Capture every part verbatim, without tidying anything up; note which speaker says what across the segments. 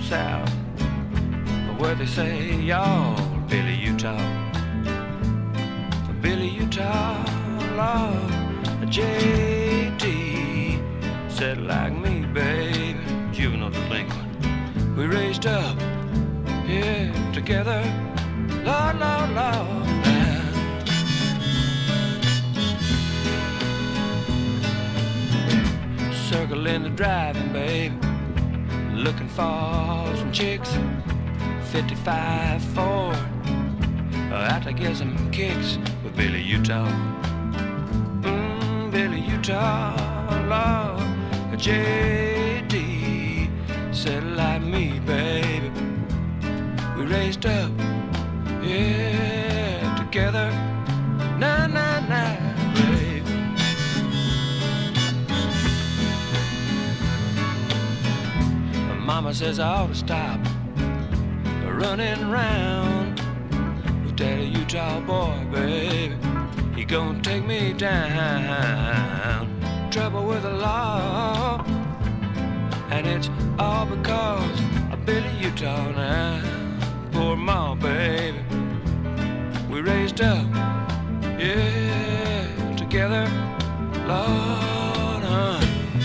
Speaker 1: south, where they say y'all Billy Utah, Billy Utah, Lord, J D said like me, babe, juvenile delinquent. We raised up, yeah, together, Lord, Lord, Lord. Circle in the driving, babe, looking for some chicks. fifty-five Ford, out to get some kicks with Billy Utah. Mm, Billy Utah, Lord, J D said like me, baby. We raised up, yeah, together, nah, nah, nah, baby. Mama says I ought to stop running around with Daddy Utah boy, baby. He gonna take me down. Trouble with the law, and it's all because of Billy Utah now. Poor Ma, baby. We raised up, yeah, together, Lord, huh?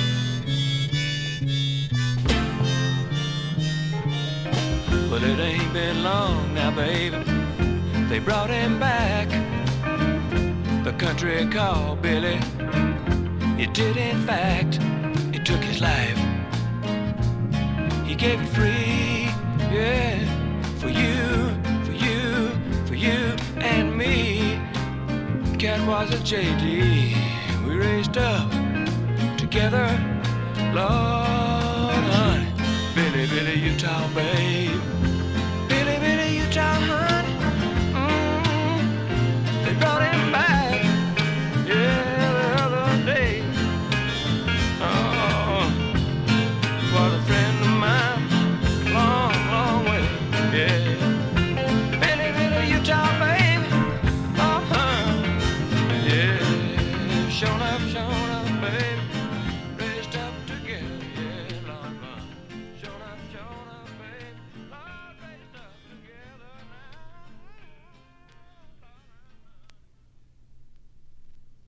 Speaker 1: Well, it ain't been long now, baby. They brought him back. The country called Billy. It did, in fact, it took his life. He gave it free, yeah, for you, for you, for you and me. Cat was a J D. We raised up together, Lord, honey. Billy, Billy Utah, babe.